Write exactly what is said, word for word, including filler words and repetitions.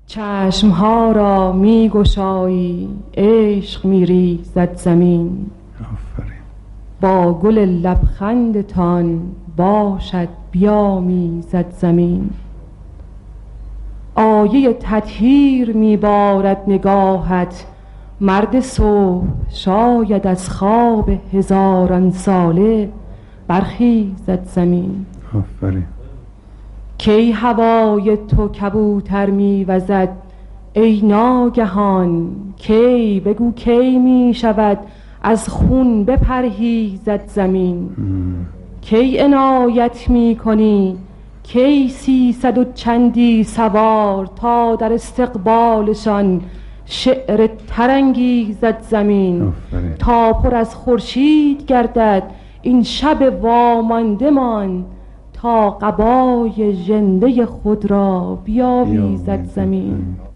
چشمها را می گشایی عشق می ریزد زمین. آفرین. با گل لبخندتان باشد بیامیزد زمین. آیه تطهیر می بارد نگاهت مرد صبح، شاید از خواب هزاران ساله برخیزد زمین. آفرین. کی هوای تو کبوتر می وزد ای ناگهان؟ کی بگو کی می شود از خون بپرهیزد زمین. مم. کی عنایت می کنی کی سیصد و چندی سوار تا در استقبالشان شعر ترنگیزد زمین. آفرین. تا پر از خورشید گردد این شب وامانده مان تا قبای ژنده خود را بیاویزد زمین.